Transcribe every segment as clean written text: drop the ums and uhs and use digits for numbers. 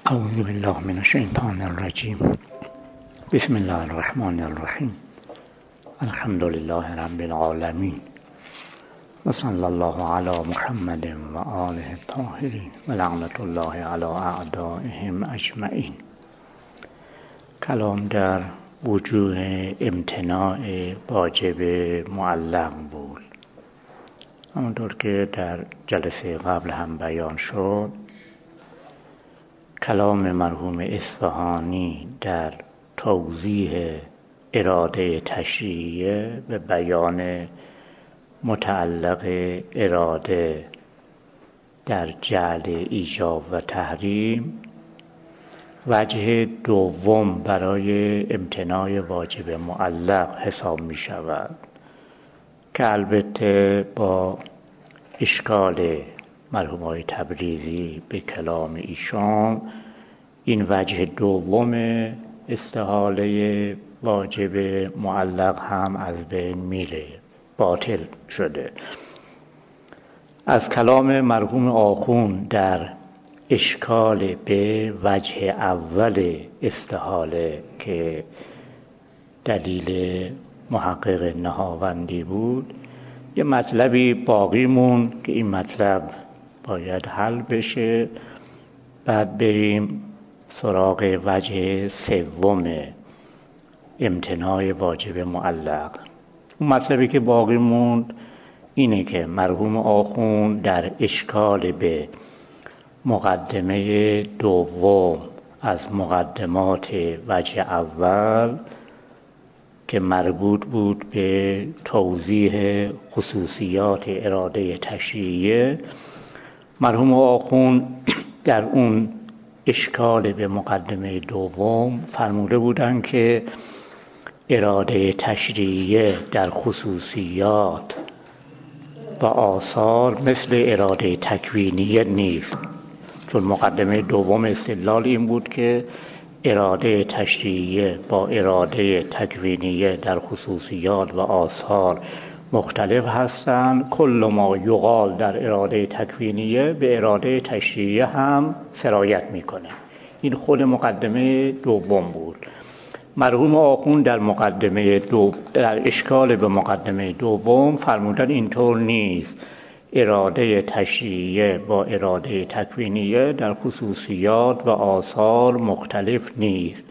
اعوذ بالله من الشیطان الرجیم. بسم الله الرحمن الرحیم. الحمد لله رب العالمین و صلی الله علی محمد و آله الطاهرین و لعنت الله علی اعدائهم اجمعین. کلام در وجوه امتناع واجب معلق بود. همونطور که در جلسه قبل هم بیان شد، کلام مرحوم اصفهانی در توضیح اراده تشریعیه به بیان متعلق اراده در جعل ایجاب و تحریم وجه دوم برای امتناع واجب معلق حساب می شود که البته با اشکال مرحوم آقای تبریزی به کلام ایشان این وجه دوم استحاله واجب معلق هم از بین میره، باطل شده. از کلام مرحوم آخوند در اشکال به وجه اول استحاله که دلیل محقق نهاوندی بود یه مطلبی باقی موند که این مطلب باید حل بشه، بعد بریم سراغ وجه سوم امتناع واجب معلق. اون مطلبی که باقی موند اینه که مرحوم آخوند در اشکال به مقدمه دوم از مقدمات وجه اول که مربوط بود به توضیح خصوصیات اراده تشریعیه، مرحوم آخوند در اون اشکال به مقدمه دوم فرموده بودند که اراده تشریعیه در خصوصیات و آثار مثل اراده تکوینیه نیست، چون مقدمه دوم استدلال این بود که اراده تشریعیه با اراده تکوینیه در خصوصیات و آثار مختلف هستند. کل ما یقال در اراده تکوینیه به اراده تشریعیه هم سرایت میکنه. این خود مقدمه دوم بود. مرحوم آخوند در اشکال به مقدمه دوم فرمودن اینطور نیست، اراده تشریعیه با اراده تکوینیه در خصوصیات و آثار مختلف نیست،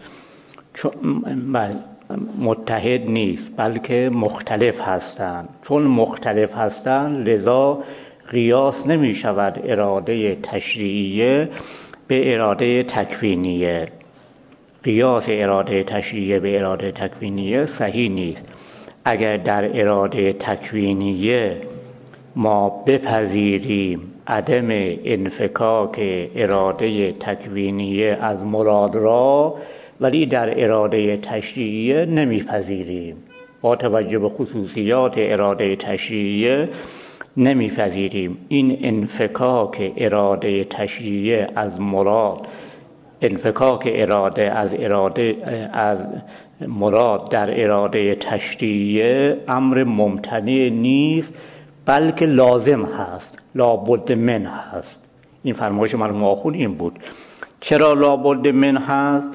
متحد نیست، بلکه مختلف هستند. چون مختلف هستند لذا قیاس نمی شود اراده تشریعیه به اراده تکوینیه. قیاس اراده تشریعیه به اراده تکوینیه صحیح نیست. اگر در اراده تکوینیه ما بپذیریم عدم انفکاک اراده تکوینیه از مراد را، ولی در اراده تشریعیه نمیپذیریم، با توجه به خصوصیات اراده تشریعیه نمیپذیریم. این انفکاک اراده تشریعیه از مراد، انفکاک اراده از مراد در اراده تشریعیه امر ممتنع نیست، بلکه لازم هست، لابد من هست. این فرمایش مرحوم آخوند این بود. چرا لابد من هست؟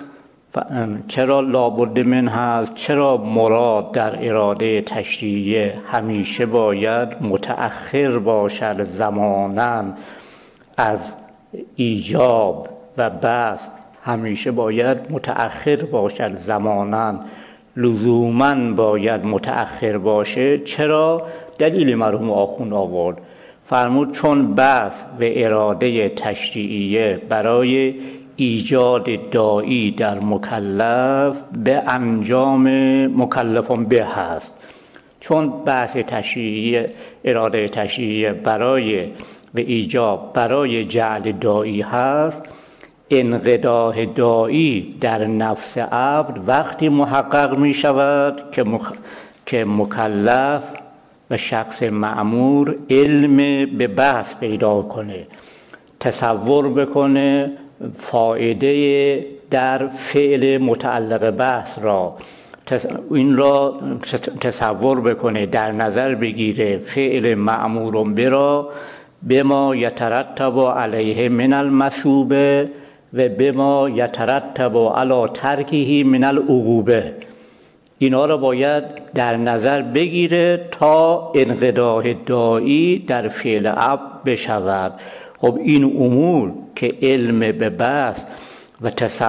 چرا مراد در اراده تشریعیه همیشه باید متأخر باشد زماناً از ایجاب و بعث، همیشه باید متأخر باشد زماناً، لزوماً باید متأخر باشه؟ چرا؟ دلیل مرحوم آخوند آورد. فرمود چون بعث و اراده تشریعیه برای ایجاد داعی در مکلف به انجام مکلفان به هست. چون بعث تشریعیه، اراده تشریعیه برای و ایجاب برای جعل داعی هست، انقداح داعی در نفس عبد وقتی محقق می شود که مکلف و شخص مأمور علم به بعث پیدا کنه، تصور بکنه فایده در فعل متعلق بعث را، این را تصور بکنه، در نظر بگیره فعل مأمور به را بما یترتب علیه من المثوبه و بما یترتب علی ترکه من العقوبه. اینا رو باید در نظر بگیره تا انقداح داعی در فعل اب بشود. خب این امور که علم به بعث و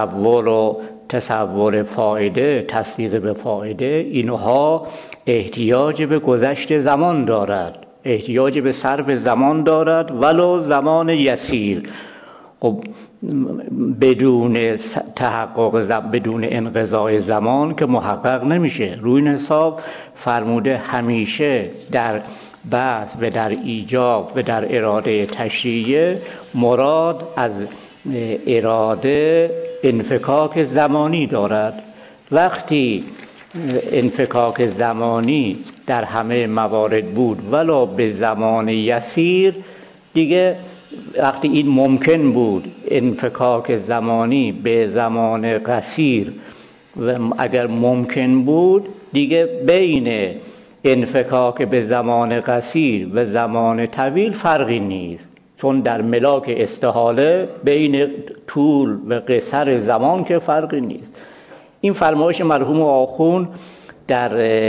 تصور فایده، تصدیق به فایده، اینها احتیاج به گذشت زمان دارد، احتیاج به صرف زمان دارد، ولو زمان یسیر. خب بدون تحقق، بدون انقضای زمان که محقق نمیشه. روی این حساب فرموده همیشه در بعث و در ایجاب و در اراده تشریعیه مراد از اراده انفکاک زمانی دارد. وقتی انفکاک زمانی در همه موارد بود ولو به زمان یسیر، دیگه وقتی این ممکن بود انفکاک زمانی به زمان قصیر و اگر ممکن بود دیگه بین انفکاک به زمان قصیر و زمان طویل فرقی نیست، چون در ملاک استحاله بین طول و قصر زمان که فرقی نیست. این فرمایش مرحوم آخوند در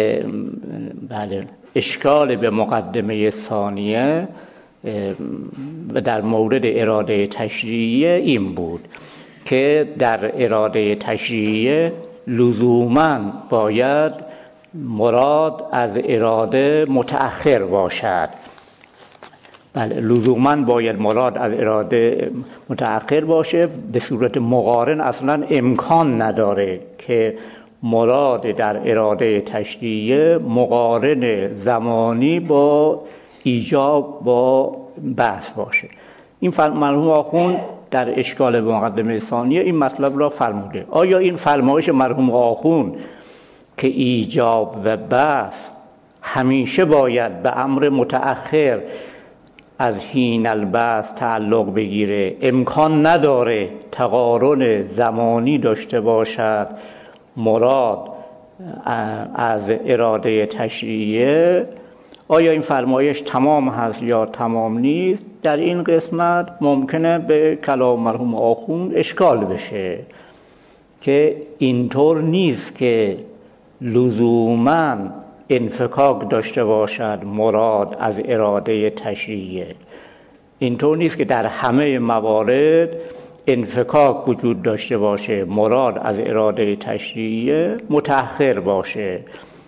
اشکال به مقدمه ثانیه و در مورد اراده تشریعیه این بود که در اراده تشریعیه لزوماً باید مراد از اراده متأخر باشد. بله، لزوماً باید مراد از اراده متأخر باشه. به صورت مقارن اصلاً امکان نداره که مراد در اراده تشریعیه مقارن زمانی با ایجاب با بحث باشه. این مرحوم آخوند در اشکال به مقدمه ثانیه این مطلب را فرموده. آیا این فرمایش مرحوم آخوند که ایجاب و بحث همیشه باید به امر متأخر از حین البعث تعلق بگیره، امکان نداره تقارن زمانی داشته باشد مراد از اراده تشریعیه، آیا این فرمایش تمام هست یا تمام نیست؟ در این قسمت ممکنه به کلام مرحوم آخوند اشکال بشه که اینطور نیست که لزوماً انفکاک داشته باشد مراد از اراده تشریعیه. اینطور نیست که در همه موارد انفکاک وجود داشته باشه مراد از اراده تشریعیه متأخر باشه،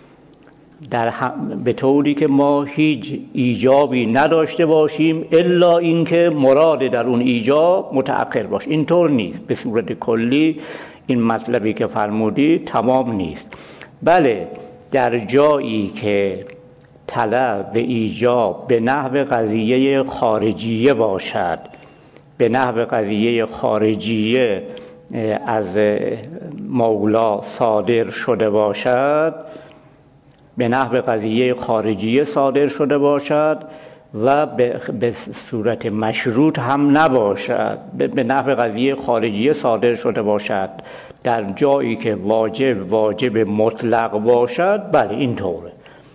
به طوری که ما هیچ ایجابی نداشته باشیم الا اینکه مراد در اون ایجاب متأخر باشه. اینطور نیست. به صورت کلی این مطلبی که فرمودی تمام نیست. بله، در جایی که طلب به ایجاب به نحو قضیه خارجیه باشد، به نحو قضیه خارجیه از مولا صادر شده باشد، به نحو قضیه خارجیه صادر شده باشد و به صورت مشروط هم نباشد، به نحو قضیه خارجیه صادر شده باشد در جایی که واجب مطلق باشد، بله اینطوره.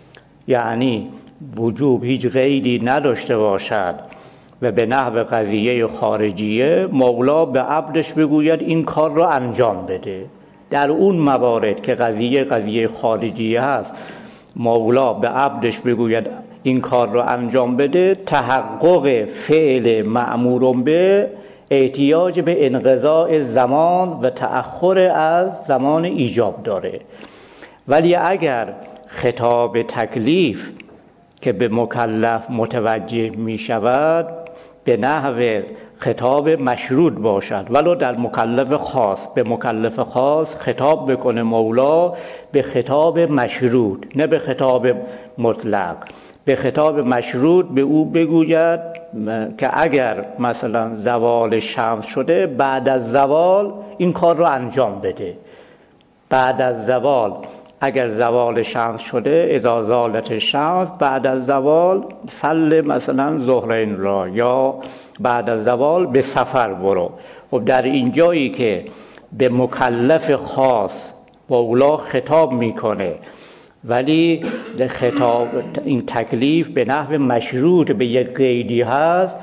یعنی وجوب هیچ قیدی نداشته باشد و به نحو قضیه خارجیه مولا به عبدش بگوید این کار را انجام بده. در اون موارد که قضیه خارجیه هست مولا به عبدش بگوید این کار را انجام بده، تحقق فعل مأمور به احتیاج به انقضاء زمان و تأخر از زمان ایجاب داره. ولی اگر خطاب تکلیف که به مکلف متوجه می شود به نحو خطاب مشروط باشد، ولو در مکلف خاص، به مکلف خاص خطاب بکنه مولا به خطاب مشروط، نه به خطاب مطلق، به خطاب مشروط به او بگوید که اگر مثلا زوال شمس شده بعد از زوال این کار رو انجام بده. بعد از زوال اگر زوال شمس شده، اذا زالت شمس، بعد از زوال صلی مثلا ظهرین را، یا بعد از زوال به سفر برو. خب در این جایی که به مکلف خاص مولا خطاب میکنه ولی خطاب این تکلیف به نحو مشروط به یک قیدی هست،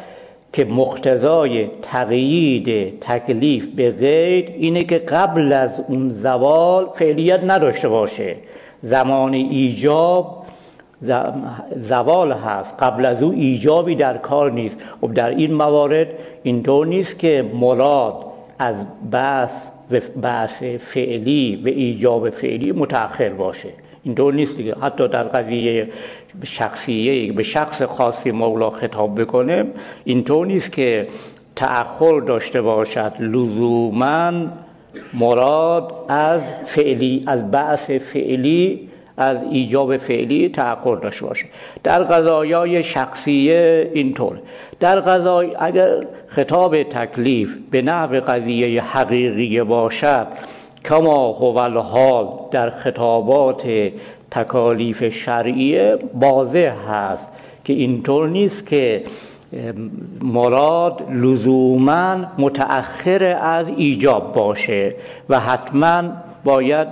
که مقتضای تقیید تکلیف به غیر اینه که قبل از اون زوال فعلیت نداشته باشه. زمان ایجاب زوال هست، قبل از او ایجابی در کار نیست. خب در این موارد اینطور نیست که مراد از بعث فعلی و ایجاب فعلی متأخر باشه، اینطور نیست دیگه. حتی در قضیه شخصیه به شخص خاصی مولا خطاب بکنه اینطور نیست که تأخر داشته باشد لزوماً مراد از فعلی، از بعث فعلی، از ایجاب فعلی تأخر داشته باشه. در قضایای شخصیه اینطور. در قضای اگر خطاب تکلیف به نحو قضیه حقیقی باشد کما هو الحال در خطابات تکالیف شرعیه واضح هست که اینطور نیست که مراد لزوماً متأخر از ایجاب باشه و حتماً باید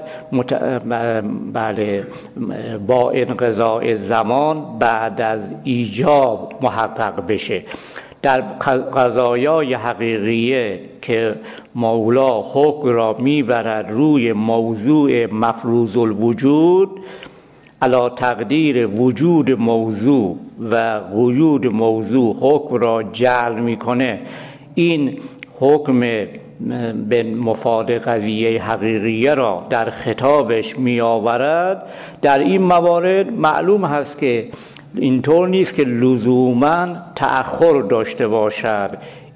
با انقضاء زمان بعد از ایجاب محقق بشه. در قضایای حقیقیه که مولا حکم را میبرد روی موضوع مفروض الوجود علی تقدیر وجود موضوع و وجود موضوع حکم را جعل میکنه، این حکم به مفاد قضیه حقیقیه را در خطابش می آورد. در این موارد معلوم هست که اینطور نیست که لزوماً تأخر داشته باشد،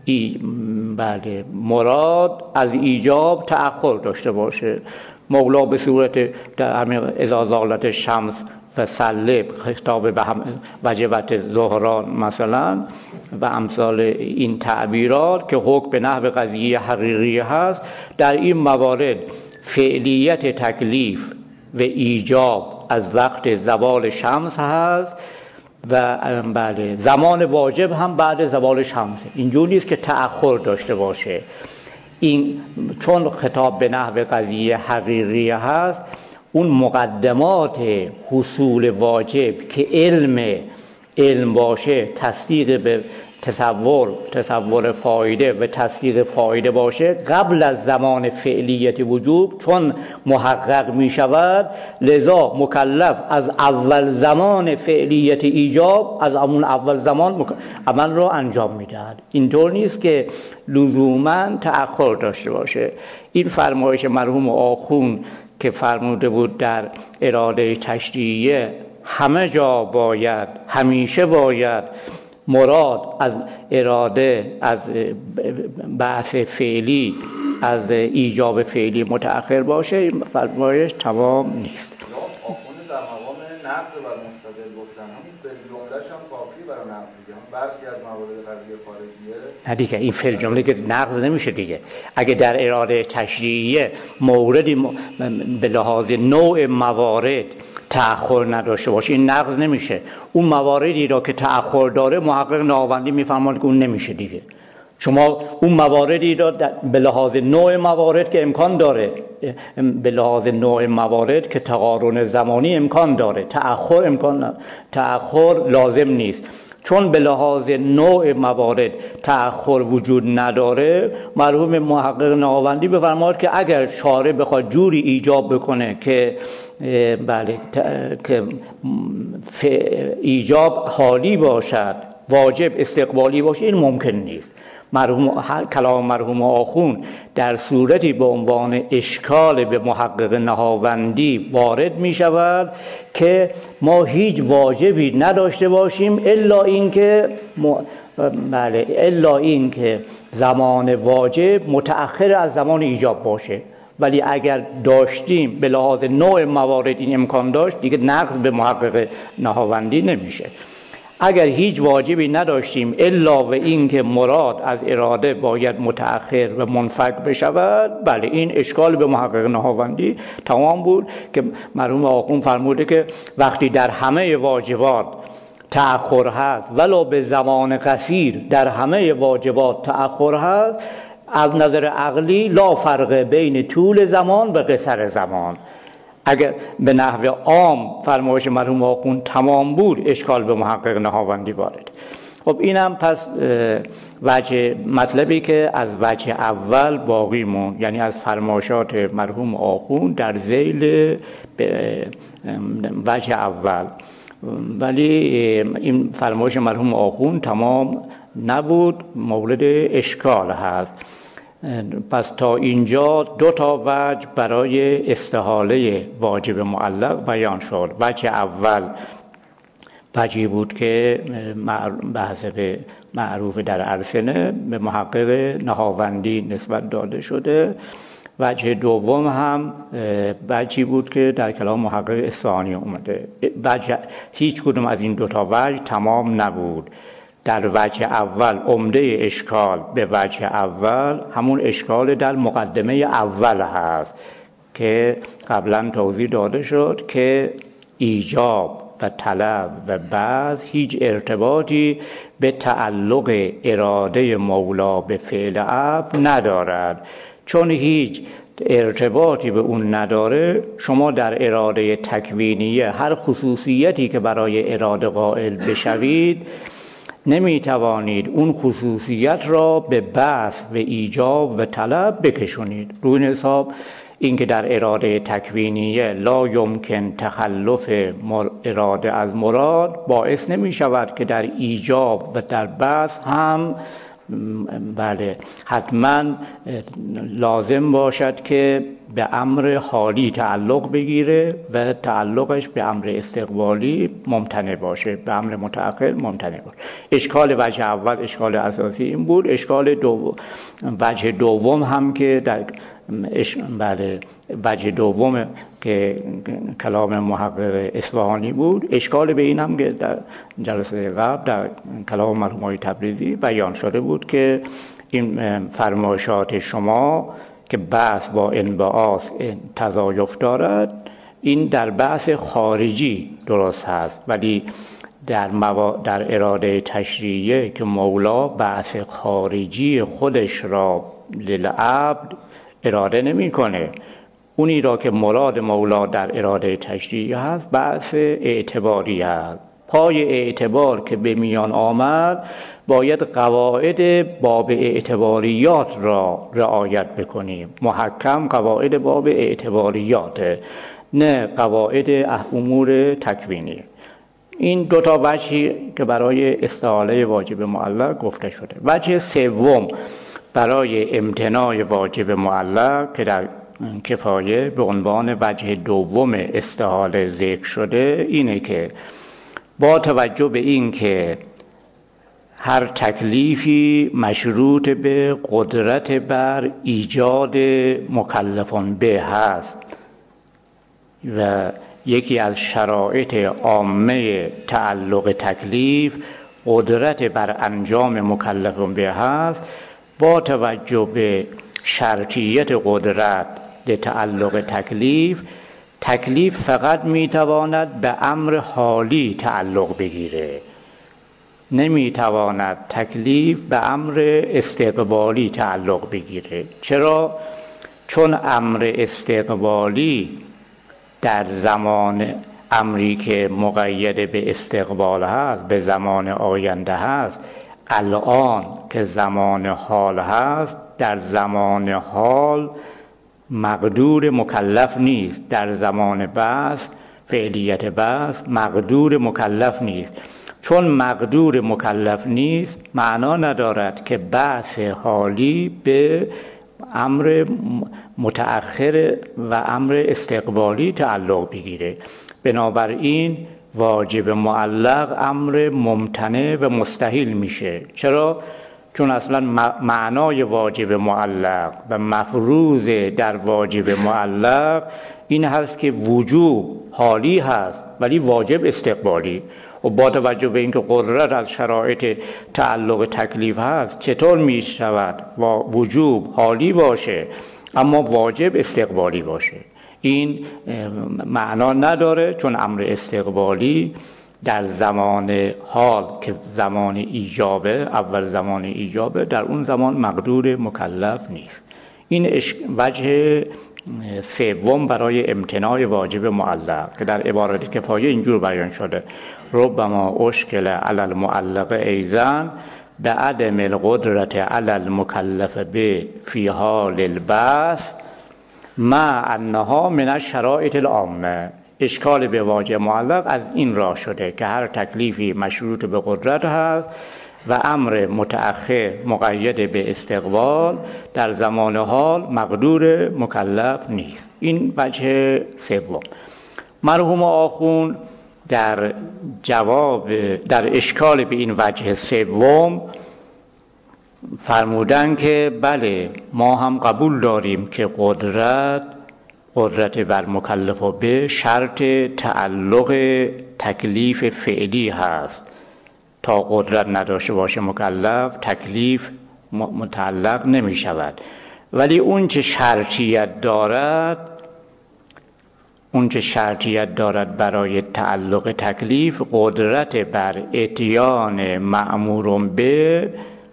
مراد از ایجاب تأخر داشته باشه. مولا به صورت در همین اذا زالت شمس و سلب خطاب به وجبت ظهران مثلا و امثال این تعبیرات که حکم به نحو قضیه حقیقی هست، در این موارد فعلیت تکلیف و ایجاب از وقت زوال شمس هست و زمان واجب هم بعد زوال شمس. اینجور نیست که تأخر داشته باشه. این چون خطاب به نحو قضیه حقیقی هست، اون مقدمات حصول واجب که علم باشه، تصدیق به تصور فایده و تصدیق فایده باشه قبل از زمان فعلیت وجوب چون محقق می شود، لذا مکلف از اول زمان فعلیت ایجاب، از همون اول زمان عمل را انجام می دهد. اینطور نیست که لزوماً تأخر داشته باشه. این فرمایش مرحوم آخون که فرموده بود در اراده تشریعیه همه جا باید، همیشه باید مراد از اراده، از بعث فعلی، از ایجاب فعلی متأخر باشه، این فرمایش تمام نیست. آخوند در مقام نقض بر مستدل گفتن همین به جمله‌ش هم کافی برای نقض دیگه، برخی از موارد قضیه خارجیه نه دیگه، این فعل جمله که نقض نمیشه دیگه. اگه در اراده تشریعیه موردی به لحاظ نوع موارد تأخر نداشته باشه این نقض نمیشه. اون مواردی را که تأخر داره محقق نهاوندی میفرماید که اون نمیشه دیگه. شما اون مواردی را به لحاظ نوع موارد که امکان داره، به لحاظ نوع موارد که تقارن زمانی امکان داره، تأخر لازم نیست. چون به لحاظ نوع موارد تأخر وجود نداره، مرحوم محقق نهاوندی بفرماید که اگر شارع بخواد جوری ایجاب بکنه که که ایجاب حالی باشد، واجب استقبالی باشه، این ممکن نیست. کلام مرحوم آخون در صورتی به عنوان اشکال به محقق نهاوندی وارد می شود که ما هیچ واجبی نداشته باشیم الا اینکه زمان واجب متأخر از زمان ایجاب باشه. ولی اگر داشتیم به لحاظ نوع موارد این امکان داشت، دیگه نقض به محقق نهاوندی نمیشه. اگر هیچ واجبی نداشتیم الا و این که مراد از اراده باید متأخر و منفک بشود، بله این اشکال به محقق نهاوندی تمام بود که مرحوم آخون فرموده که وقتی در همه واجبات تأخر هست ولو به زمان قصیر، در همه واجبات تأخر هست، از نظر عقلی لا فرق بین طول زمان و قصر زمان. اگر به نحو عام فرمایش مرحوم آخوند تمام بود، اشکال به محقق نهاوندی وارد. خب اینم پس وجه مطلبی که از وجه اول باقی مون، یعنی از فرمایشات مرحوم آخوند در ذیل وجه اول. ولی این فرمایش مرحوم آخوند تمام نبود، مورد اشکال هست. پس تا اینجا 2 وجه برای استحاله واجب معلق بیان شد. وجه اول وجهی بود که بحث معروف در السنه به محقق نهاوندی نسبت داده شده. وجه دوم هم وجهی بود که در کلام محقق اصفهانی اومده. هیچ کدوم از این 2 وجه تمام نبود. در وجه اول عمده اشکال به وجه اول همون اشکال در مقدمه اول هست که قبلا توضیح داده شد که ایجاب و طلب و بعض هیچ ارتباطی به تعلق اراده مولا به فعل عبد ندارد. چون هیچ ارتباطی به اون نداره، شما در اراده تکوینیه هر خصوصیتی که برای اراده قائل بشوید نمی توانید اون خصوصیت را به بعث و ایجاب و طلب بکشونید. روی این حساب اینکه در اراده تکوینیه لا یمکن تخلف اراده از مراد باعث نمی شود که در ایجاب و در بعث هم حتما لازم باشد که به امر حالی تعلق بگیره و تعلقش به امر استقبالی ممتنع باشه، به امر متأخر ممتنع باشه. اشکال وجه اول اشکال اساسی این بود. اشکال وجه دوم هم که در وجه دوم که کلام محقق اصفهانی بود، اشکال به این هم که در جلسه قبل در کلام مرحوم تبریزی بیان شده بود که این فرمایشات شما که بحث با انبعاث تضایف دارد، این در بحث خارجی درست هست، ولی در اراده تشریعیه که مولا بحث خارجی خودش را للعبد اراده نمی کنه. اونی را که مراد مولا در اراده تشریعی هست بحث اعتباری هست. پای اعتبار که به میان آمد باید قواعد باب اعتباریات را رعایت بکنیم. محکم قواعد باب اعتباریات، نه قواعد امور تکوینی. این 2 وجهی که برای استحاله واجب معلق گفته شده. وجه سوم برای امتناع واجب معلق که در کفایه به عنوان وجه دوم استحاله ذکر شده اینه که با توجه به این که هر تکلیفی مشروط به قدرت بر ایجاد مکلفان به هست و یکی از شرایط عامه تعلق تکلیف قدرت بر انجام مکلفان به هست، با توجه به شرطیت قدرت به تعلق تکلیف فقط میتواند به امر حالی تعلق بگیره، نمیتواند تکلیف به امر استقبالی تعلق بگیره. چرا؟ چون امر استقبالی در زمان امری که مقید به استقبال هست، به زمان آینده هست، الان که زمان حال هست، در زمان حال مقدور مکلف نیست. در زمان بعث، فعلیت بعث، مقدور مکلف نیست. چون مقدور مکلف نیست معنا ندارد که بعث حالی به امر متأخر و امر استقبالی تعلق بگیره. بنابراین واجب معلق امر ممتنع و مستحیل میشه. چرا؟ چون اصلا معنای واجب معلق و مفروض در واجب معلق این هست که وجوب حالی هست ولی واجب استقبالی. و با توجه به اینکه قدرت از شرایط تعلق تکلیف هست، چطور می شود وجوب حالی باشه اما واجب استقبالی باشه؟ این معنا نداره، چون امر استقبالی در زمان حال که زمان ایجابه، اول زمان ایجابه، در اون زمان مقدور مکلف نیست. این وجه سوم برای امتناع واجب معلق که در عبارت کفایه اینجور بیان شده: ربما اشکل علی المعلق ایضا به عدم القدرت علی المکلف به فی حال البعث مع انها من الشرائط العامه. اشکال به واجب معلق از این راه شده که هر تکلیفی مشروط به قدرت هست و امر متأخر مقید به استقبال در زمان حال مقدور مکلف نیست. این وجه سوم. مرحوم آخوند در اشکال به این وجه سوم فرمودن که بله، ما هم قبول داریم که قدرت بر مکلف به شرط تعلق تکلیف فعلی هست. تا قدرت نداشته باشه مکلف، تکلیف متعلق نمی شود. ولی اون چه شرطیت دارد برای تعلق تکلیف، قدرت بر اتیان مأمور به،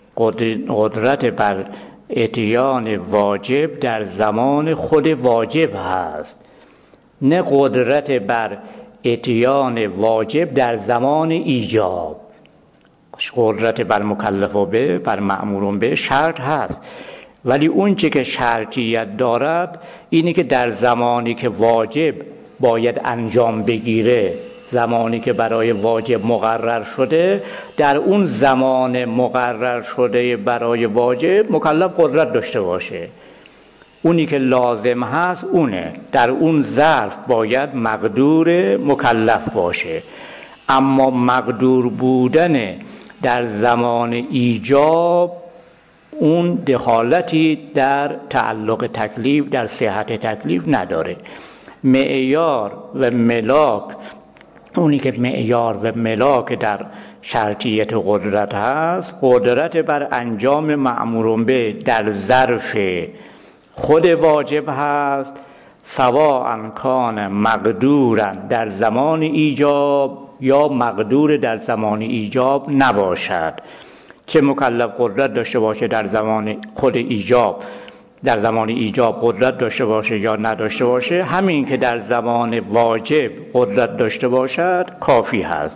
قدرت بر اتیان واجب در زمان خود واجب هست، نه قدرت بر اتیان واجب در زمان ایجاب. قدرت بر مکلف به، بر مأمور به شرط هست، ولی اون چه که شرطیت دارد اینی که در زمانی که واجب باید انجام بگیره، زمانی که برای واجب مقرر شده، در اون زمان مقرر شده برای واجب مکلف قدرت داشته باشه. اونی که لازم هست اونه، در اون ظرف باید مقدور مکلف باشه. اما مقدور بودن در زمان ایجاب اون دخالتی در تعلق تکلیف، در صحت تکلیف نداره. معیار و ملاک، اونی که معیار و ملاک در شرطیت قدرت هست، قدرت بر انجام مأمور به در ظرف خود واجب هست، سواء کان مقدورا در زمان ایجاب یا مقدور در زمان ایجاب نباشد. چه مکلف قدرت داشته باشه در زمان خود ایجاب، در زمان ایجاب قدرت داشته باشه یا نداشته باشه، همین که در زمان واجب قدرت داشته باشد کافی هست.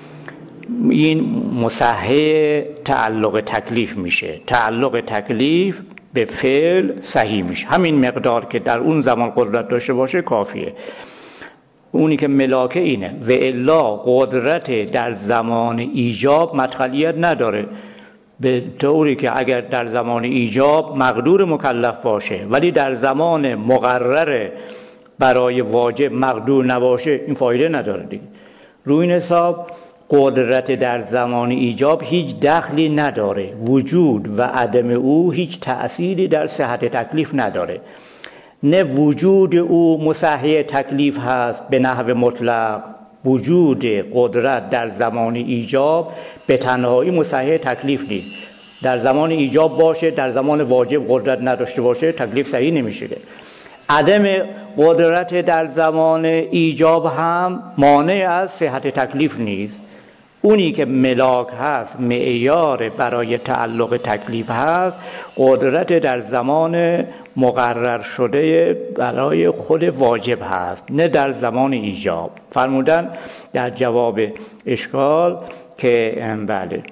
این مصحح تعلق تکلیف میشه. تعلق تکلیف به فعل صحیح میشه. همین مقدار که در اون زمان قدرت داشته باشه کافیه. اونی که ملاکه اینه. و الا قدرت در زمان ایجاب مدخلیت نداره، به طوری که اگر در زمان ایجاب مقدور مکلف باشه ولی در زمان مقرر برای واجب مقدور نباشه، این فایده نداره دیگه. روی این حساب قدرت در زمان ایجاب هیچ دخلی نداره. وجود و عدم او هیچ تأثیری در صحت تکلیف نداره. نه وجود او مصحح تکلیف هست به نحو مطلق. وجود قدرت در زمان ایجاب به تنهایی مصحح تکلیف نیست. در زمان ایجاب باشه، در زمان واجب قدرت نداشته باشه، تکلیف صحیح نمیشه. عدم قدرت در زمان ایجاب هم مانع از صحت تکلیف نیست. اونی که ملاک هست، معیار برای تعلق تکلیف هست، قدرت در زمان مقرر شده برای خود واجب هست، نه در زمان ایجاب. فرمودن در جواب اشکال که بله،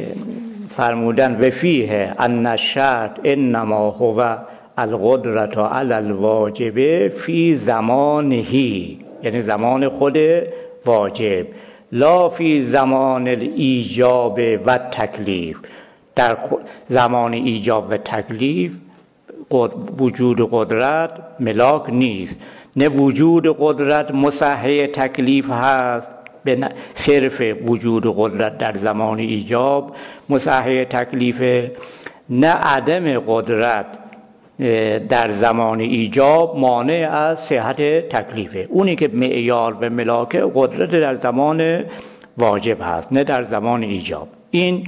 فرمودن و فیه ان الشرط انما هو القدرت علی الواجب فی زمانهی، یعنی زمان خود واجب، لا فی زمان الایجاب و تکلیف. در زمان ایجاب و تکلیف وجود قدرت ملاک نیست. نه وجود قدرت مصحح تکلیف هست، به صرف وجود قدرت در زمان ایجاب مصحح تکلیف، نه عدم قدرت در زمان ایجاب مانع از صحت تکلیفه. اونی که معیار و ملاک قدرت در زمان واجب هست، نه در زمان ایجاب. این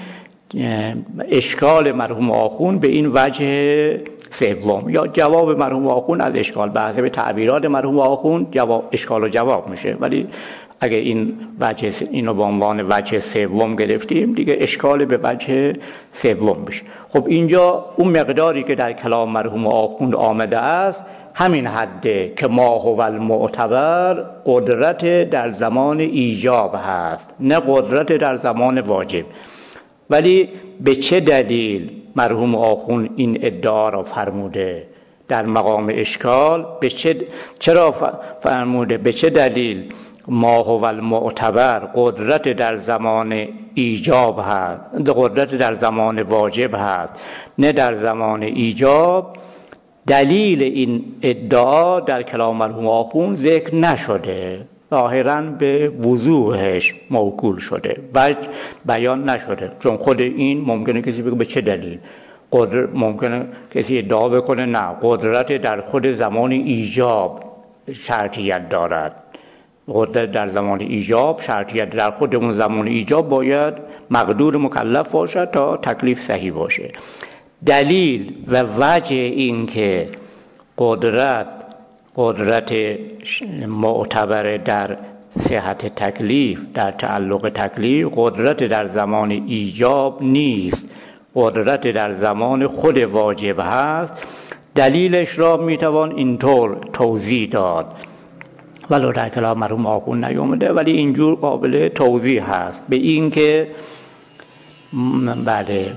اشکال مرحوم آخوند به این وجه سوم، یا جواب مرحوم آخوند از اشکال. به حسب تعبیرات مرحوم آخوند اشکال و جواب میشه، ولی اگه اینو به عنوان وجه سوم گرفتیم دیگه اشکال به وجه سوم بشه. خب اینجا اون مقداری که در کلام مرحوم آخوند آمده است همین حده که ما هو المعتبر قدرت در زمان ایجاب هست، نه قدرت در زمان واجب. ولی به چه دلیل مرحوم آخوند این ادعا را فرموده در مقام اشکال؟ چرا فرموده؟ به چه دلیل ما هو المعتبر قدرت در زمان ایجاب هست، قدرت در زمان واجب هست، نه در زمان ایجاب؟ دلیل این ادعا در کلام مرحوم آخوند ذکر نشده، ظاهراً به وضوحش موکول شده و بیان نشده. چون خود این ممکنه کسی بگه به چه دلیل، ممکنه کسی ادعا بکنه نه، قدرت در خود زمان ایجاب شرطیت دارد. قدرت در زمان ایجاب شرطیت در خود اون زمان ایجاب باید مقدور مکلف باشد تا تکلیف صحیح باشه. دلیل و وجه این که قدرت معتبر در صحت تکلیف، در تعلق تکلیف، قدرت در زمان ایجاب نیست، قدرت در زمان خود واجب هست. دلیلش را میتوان اینطور توضیح داد، ولو در کلام مرحوم آخوند نیامده ولی اینجور قابل توضیح هست، به این که بله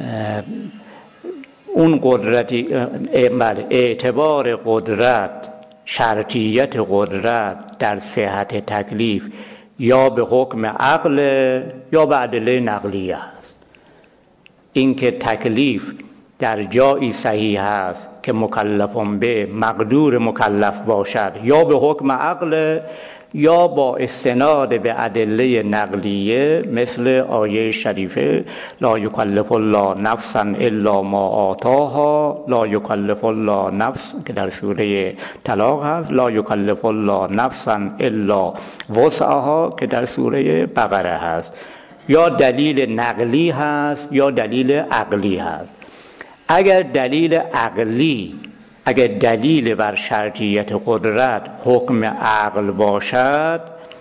اون قدرتی، اعتبار قدرت، شرطیت قدرت در صحت تکلیف یا به حکم عقل یا به ادله نقلیه است. این که تکلیف در جایی صحیح است که مکلفون به مقدور مکلف باشد یا به حکم عقل یا با استناد به ادله نقلیه، مثل آیه شریفه لا یکلف الله نفسا الا ما آتاها، لا یکلف الله نفس که در سوره طلاق هست، لا یکلف الله نفسا الا وسعها که در سوره بقره هست. یا دلیل نقلی هست یا دلیل عقلی هست. اگر دلیل بر شرطیت قدرت حکم عقل باشد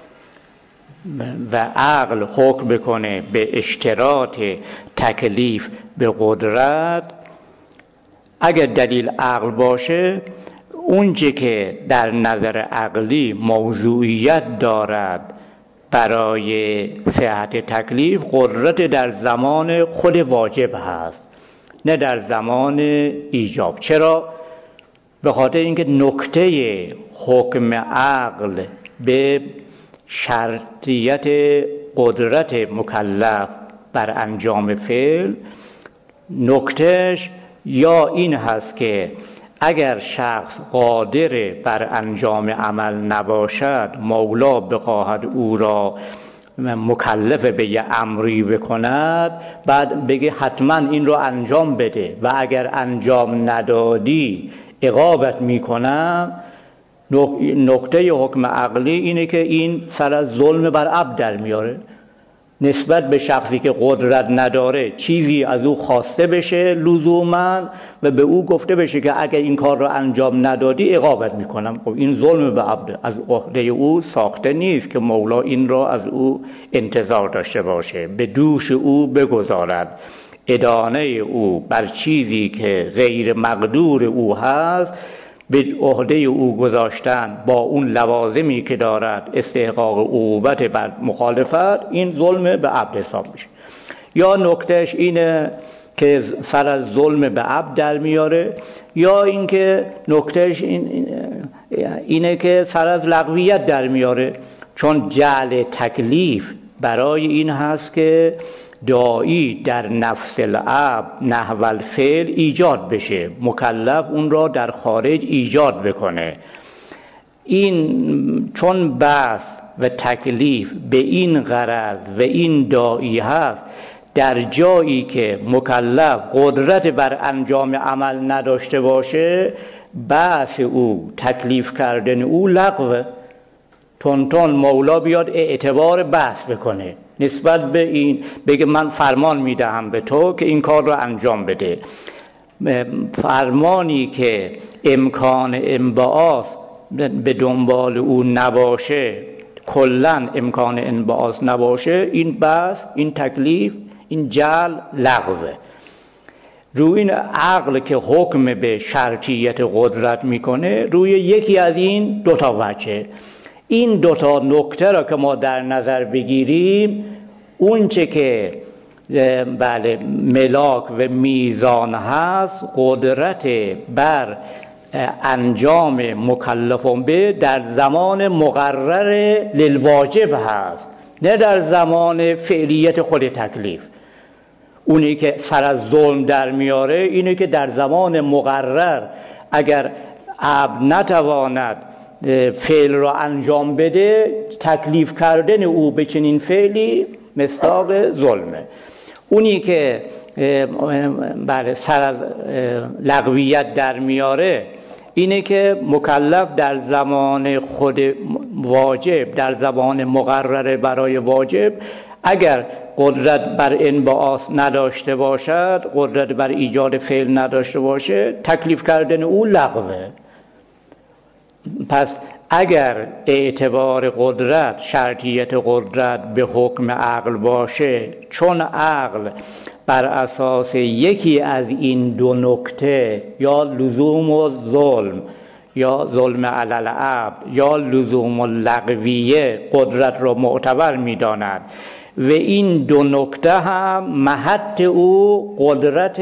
و عقل حکم بکنه به اشتراط تکلیف به قدرت، اگر دلیل عقل باشه، اونچه که در نظر عقلی موضوعیت دارد برای صحت تکلیف، قدرت در زمان خود واجب هست نه در زمان ایجاب. چرا؟ به خاطر اینکه نکته حکم عقل به شرطیت قدرت مکلف بر انجام فعل، نکتهش یا این هست که اگر شخص قادر بر انجام عمل نباشد، مولا بخواهد او را مکلف به یه امری بکند، بعد بگه حتما این رو انجام بده و اگر انجام ندادی عقابت میکنم. نکته حکم عقلی اینه که این سر از ظلم بر عبد در میاره، نسبت به شخصی که قدرت نداره چیزی از او خواسته بشه لزوما و به او گفته بشه که اگر این کار رو انجام ندادی عقابت میکنم. خب این ظلم به عبد، از عهده او ساخته نیست که مولا این را از او انتظار داشته باشه، به دوش او بگذارد ادانه او بر چیزی که غیر مقدور او هست، به عهده او گذاشتن با اون لوازمی که دارد استحقاق عقوبت بر مخالفت، این ظلم به عبد حساب میشه. یا نکتهش اینه که سر از ظلم به عبد در میاره، یا اینکه نکتهش اینه که سر از لغویت در میاره، چون جعل تکلیف برای این هست که داعی در نفس العبد نحو الفعل ایجاد بشه، مکلف اون را در خارج ایجاد بکنه. این چون بحث و تکلیف به این غرض و این داعی هست، در جایی که مکلف قدرت بر انجام عمل نداشته باشه، بحث او، تکلیف کردن او لغوه. تون مولا بیاد اعتبار بحث بکنه نسبت به این، بگه من فرمان میدهم به تو که این کار رو انجام بده. فرمانی که امکان انبعاث به دنبال او نباشه، کلن امکان انبعاث نباشه، این بس، این تکلیف، این جعل لغوه. روی این عقل که حکم به شرطیت قدرت میکنه روی یکی از این دوتا وجه. این دوتا نکته را که ما در نظر بگیریم، اون چه که بله ملاک و میزان هست، قدرت بر انجام مکلفون به در زمان مقرر للواجب هست، نه در زمان فعلیت خود تکلیف. اونی که سر از ظلم در میاره اینه که در زمان مقرر اگر عبد نتواند فعل را انجام بده، تکلیف کردن او به چنین فعلی مصداق ظلمه. اونی که بله سر از لغویت در میاره اینه که مکلف در زمان خود واجب، در زمان مقرر برای واجب، اگر قدرت بر انبعاث نداشته باشد، قدرت بر ایجاد فعل نداشته باشه، تکلیف کردن او لغوه. پس اگر اعتبار قدرت، شرطیت قدرت به حکم عقل باشه، چون عقل بر اساس یکی از این دو نکته، یا لزوم الظلم یا ظلم علی العبد یا لزوم اللغویه، قدرت را معتبر می‌داند و این دو نکته هم محط او قدرت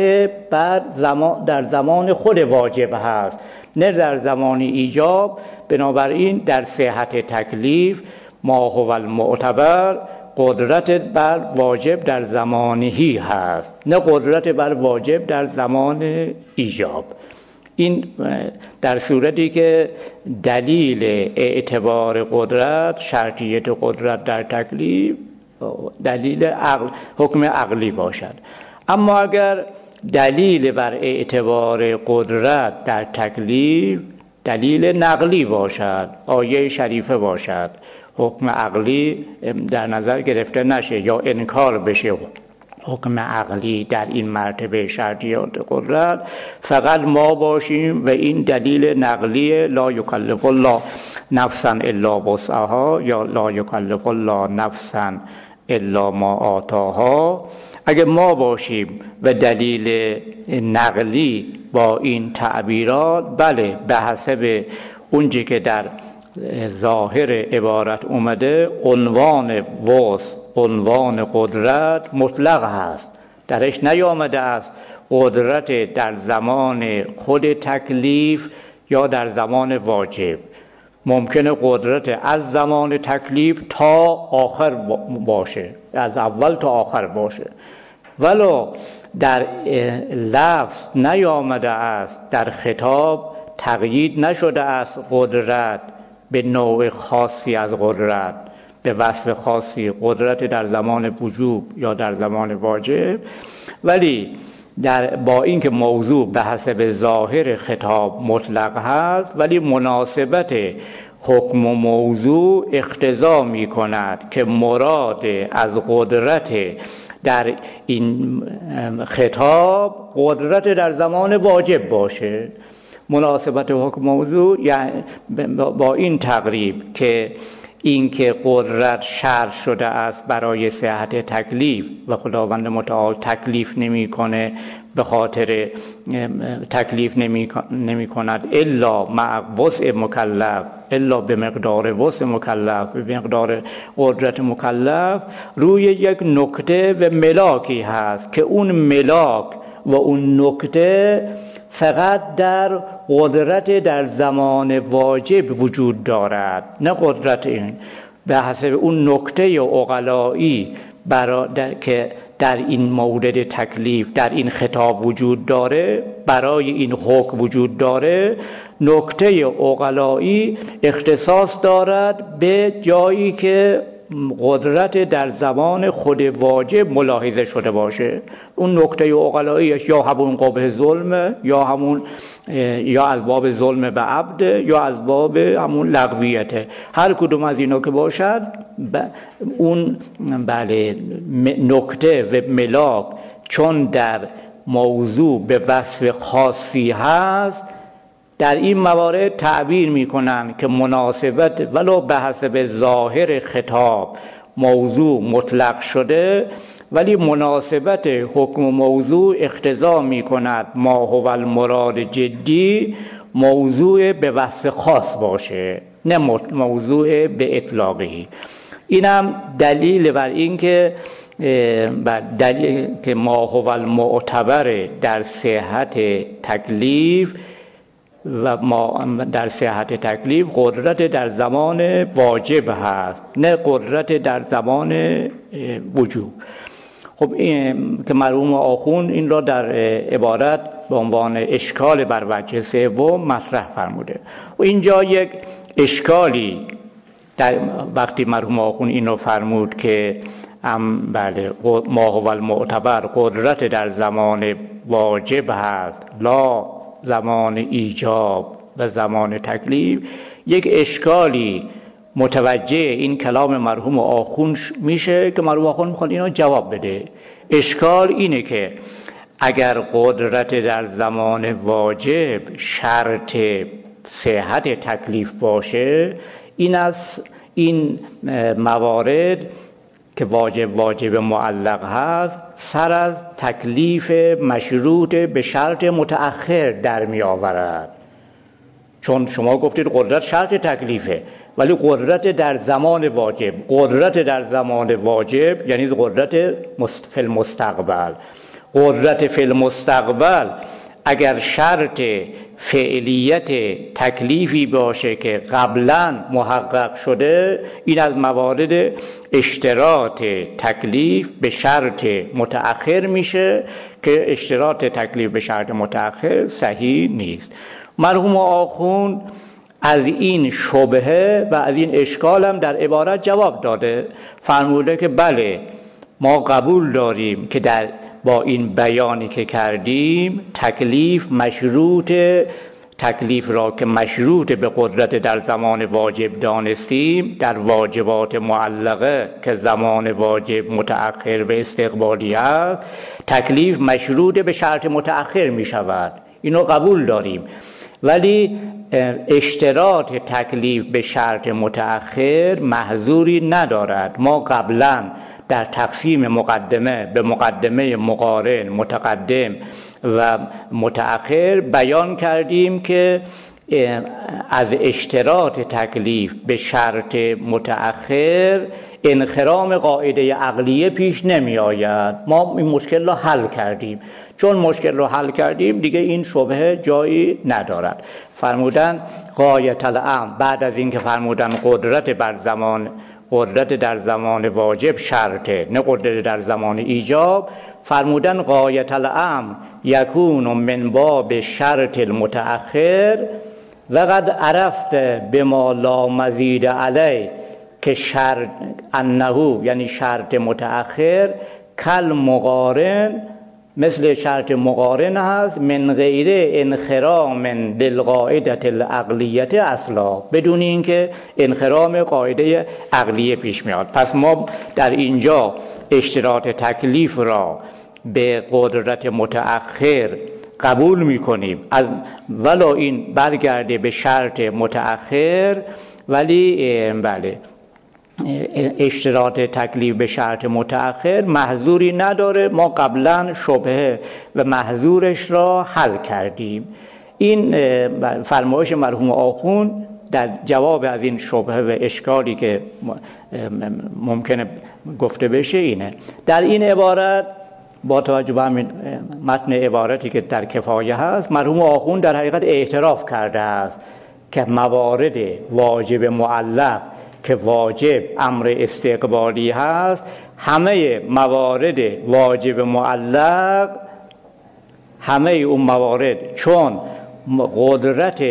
در زمان خود واجب هست، نه در زمان ایجاب. بنابراین در صحت تکلیف ما هو المعتبر، قدرت بر واجب در زمانهی هست، نه قدرت بر واجب در زمان ایجاب. این در صورتی که دلیل اعتبار قدرت، شرطیت قدرت در تکلیف دلیل عقل، حکم عقلی باشد. اما اگر دلیل بر اعتبار قدرت در تکلیف دلیل نقلی باشد، آیه شریفه باشد، حکم عقلی در نظر گرفته نشه یا انکار بشه حکم عقلی در این مرتبه شرطیات قدرت، فقط ما باشیم و این دلیل نقلی لا یکلف الله نفسا الا وسعها یا لا یکلف الله نفسا الا ما آتاها. اگر ما باشیم و دلیل نقلی با این تعبیرات، بله به حسب اونچه که در ظاهر عبارت اومده، عنوان وصف، عنوان قدرت مطلق هست، درش نیامده است قدرت در زمان خود تکلیف یا در زمان واجب. ممکنه قدرت از زمان تکلیف تا آخر باشه، از اول تا آخر باشه، ولو در لفظ نیامده است، در خطاب تقیید نشده است قدرت به نوع خاصی از قدرت، به وصف خاصی، قدرت در زمان وجوب یا در زمان واجب، ولی با اینکه موضوع به حسب ظاهر خطاب مطلق هست، ولی مناسبت حکم و موضوع اقتضا می کند که مراد از قدرت در این خطاب قدرت در زمان واجب باشه. مناسبت حکم موضوع یعنی با این تقریب که اینکه قدرت شرع شده است برای صحت تکلیف و خداوند متعال تکلیف نمی‌کنه، به خاطر تکلیف نمی کند الا مع وسع مکلف، الا به مقدار وسع مکلف، به مقدار قدرت مکلف، روی یک نکته و ملاکی هست که اون ملاک و اون نکته فقط در قدرت در زمان واجب وجود دارد، نه قدرت این به حسب اون نکته عقلایی که در این مورد تکلیف در این خطاب وجود داره، برای این حکم وجود داره. نکته عقلایی اختصاص دارد به جایی که قدرت در زمان خود واجب ملاحظه شده باشه. اون نکته عقلاییش یا همون قبح ظلم، یا از باب ظلم به عبد، یا از باب همون لغویته. هر کدوم از اینا که باشد، اون بله نکته و ملاک چون در موضوع به وصف خاصی هست، در این موارد تعبیر میکنن که مناسبت ولو به حسب ظاهر خطاب موضوع مطلق شده، ولی مناسبت حکم موضوع اقتضا میکند ما هو المراد جدی موضوع به وصف خاص باشه، نه موضوع به اطلاقی. اینم دلیل بر این که دلیل که ما هو المعتبر در صحت تکلیف و ما در صحت تکلیف قدرت در زمان واجب هست، نه قدرت در زمان وجوب. خب این که مرحوم آخوند این را در عبارت به عنوان اشکال بر وجه سوم مطرح فرموده. و اینجا یک اشکالی در وقتی مرحوم آخوند این را فرمود که بله ما هو المعتبر قدرت در زمان واجب هست لا زمان ایجاب و زمان تکلیف، یک اشکالی متوجه این کلام مرحوم آخوند میشه که مرحوم آخوند میخواد اینو جواب بده. اشکال اینه که اگر قدرت در زمان واجب شرط صحت تکلیف باشه، این موارد که واجب معلق هست سر از تکلیف مشروط به شرط متأخر در می آورد. چون شما گفتید قدرت شرط تکلیفه، ولی قدرت در زمان واجب، قدرت در زمان واجب یعنی قدرت فی المستقبل. قدرت فی المستقبل اگر شرط فعلیت تکلیفی باشه که قبلا محقق شده، این از موارد اشتراط تکلیف به شرط متأخر میشه که اشتراط تکلیف به شرط متأخر صحیح نیست. مرحوم آخوند از این شبهه و از این اشکال هم در عبارت جواب داده، فرموده که بله ما قبول داریم که با این بیانی که کردیم تکلیف را که مشروط به قدرت در زمان واجب دانستیم، در واجبات معلقه که زمان واجب متأخر و استقبالی است، تکلیف مشروط به شرط متأخر می شود. اینو قبول داریم، ولی اشتراط تکلیف به شرط متأخر محظوری ندارد. ما قبلا در تقسیم مقدمه به مقدمه مقارن، متقدم و متأخر بیان کردیم که از اشتراط تکلیف به شرط متأخر انخرام قاعده عقلیه پیش نمی آید. ما این مشکل را حل کردیم. چون مشکل رو حل کردیم دیگه این شبهه جایی ندارد. فرمودن غایت الامر، بعد از اینکه فرمودن قدرت در زمان واجب شرطه، نه قدرت در زمان ایجاب، فرمودن غایت الامر یکون من باب شرط المتأخر و قد عرفت بما لا مزید علی که شرط انه یعنی شرط متأخر کل مقارن مثل شرط مقارن هست من غیر انخرام للقاعده العقلیه اصلا، بدون اینکه انخرام قاعده عقلیه پیش میاد. پس ما در اینجا اشتراط تکلیف را به قدرت متأخر قبول میکنیم ولو این برگرده به شرط متأخر، ولی بله اشتراط تکلیف به شرط متأخر محظوری نداره. ما قبلا شبهه و محظورش را حل کردیم. این فرمایش مرحوم آخوند در جواب از این شبهه و اشکالی که ممکنه گفته بشه اینه. در این عبارت با توجه به همین متن عبارتی که در کفایه هست، مرحوم آخوند در حقیقت اعتراف کرده است که موارد واجب معلق که واجب امر استقبالی هست، همه موارد واجب معلق، همه اون موارد چون قدرت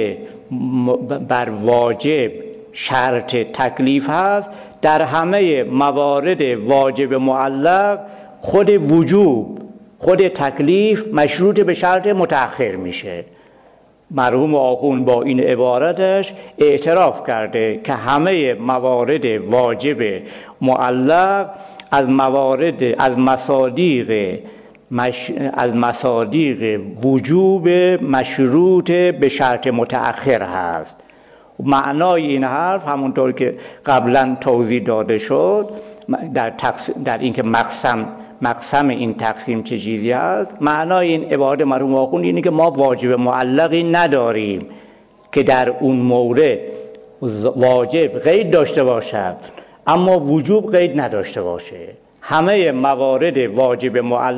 بر واجب شرط تکلیف هست، در همه موارد واجب معلق خود وجوب، خود تکلیف مشروط به شرط متأخر میشه. مرحوم آخوند با این عبارتش اعتراف کرده که همه موارد واجب معلق از مصادیق از مصادیق وجوب مشروط به شرط متأخر هست. معنای این حرف همونطور که قبلا توضیح داده شد در اینکه مقسم این تقسیم چه چیزی هست، معنای این عبارت مرحوم آخوند اینه که ما واجب معلقی نداریم که در اون مورد واجب قید داشته باشد اما وجوب قید نداشته باشه. همه موارد واجب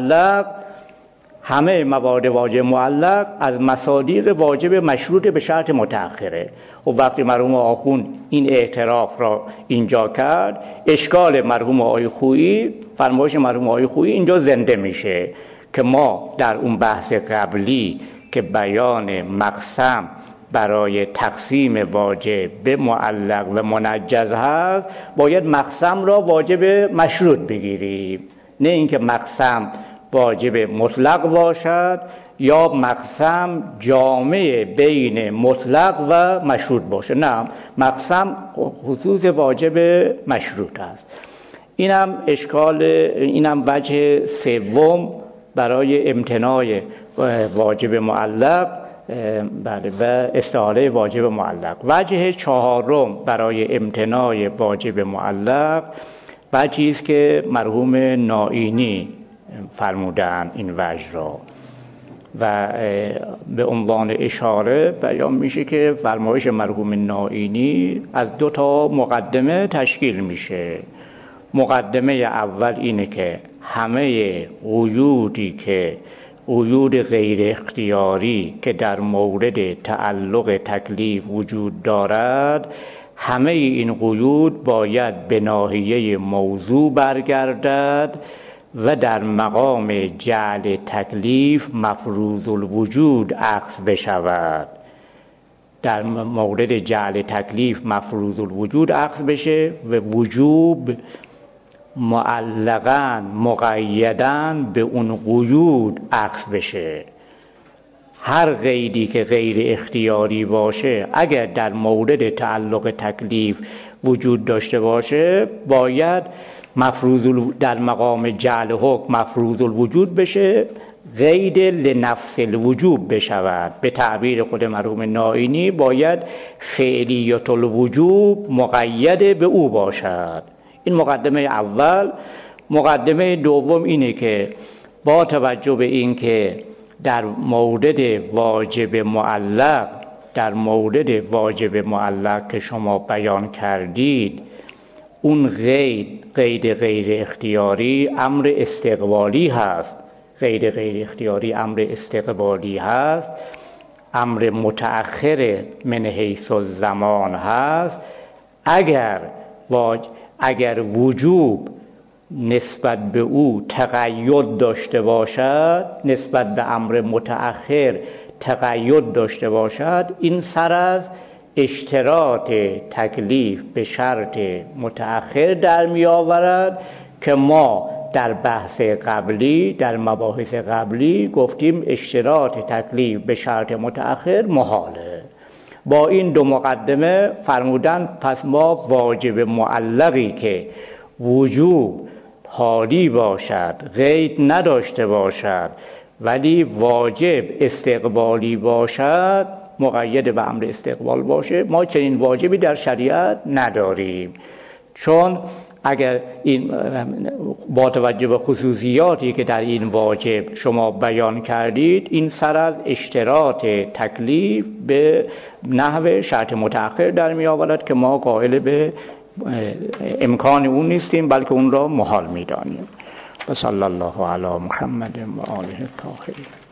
معلق از مصادیق واجب مشروط به شرط متأخره. و وقتی مرحوم آخوند این اعتراف را اینجا کرد، اشکال مرحوم آقای خویی، فرمایش مرحوم آقای خویی اینجا زنده میشه که ما در اون بحث قبلی که بیان مقسم برای تقسیم واجب به معلق و منجز هست، باید مقسم را واجب مشروط بگیریم، نه اینکه مقسم واجب مطلق باشد یا مقسم جامع بین مطلق و مشروط باشه. نه، مقسم خصوص واجب مشروط است. اینم وجه سوم برای امتناع واجب معلق و استعاره واجب معلق. وجه چهارم برای امتناع واجب معلق وجهی است که مرحوم نائینی فرمودن این وجه را و به عنوان اشاره بیان میشه که فرمایش مرحوم نائینی از 2 مقدمه تشکیل میشه. مقدمه اول اینه که همه قیود غیر اختیاری که در مورد تعلق تکلیف وجود دارد، همه این قیود باید به ناحیه موضوع برگردد و در مقام جعل تکلیف مفروض الوجود اخذ بشود. در مورد جعل تکلیف مفروض الوجود اخذ بشه و وجوب معلقاً مقیداً به اون قیود اخذ بشه. هر قیدی که غیر اختیاری باشه اگر در مورد تعلق تکلیف وجود داشته باشه، باید در مقام جعل حکم مفروض الوجود بشه، قید لنفس الوجوب بشود. به تعبیر خود مرحوم نائینی باید فعلیت الوجوب مقید به او باشد. این مقدمه اول. مقدمه دوم اینه که با توجه به این که در مورد واجب معلق که شما بیان کردید، اون قید غیر اختیاری امر استقبالی هست. امر متأخر من حیث الزمان هست. اگر وجوب نسبت به او تقید داشته باشد، نسبت به امر متأخر تقید داشته باشد، این سر از اشتراط تکلیف به شرط متأخر در می آورد که ما در مباحث قبلی گفتیم اشتراط تکلیف به شرط متأخر محاله. با این 2 مقدمه فرمودن پس ما واجب معلقی که وجوب حالی باشد، قید نداشته باشد، ولی واجب استقبالی باشد، مقید به امر استقبال باشه، ما چنین واجبی در شریعت نداریم. چون اگر این با توجه به خصوصیاتی که در این واجب شما بیان کردید، این سر از اشتراط تکلیف به نحو شرط متأخر در می آورد که ما قائل به امکان اون نیستیم، بلکه اون را محال می دانیم. و صلی الله علی محمد و آله الطاهرین.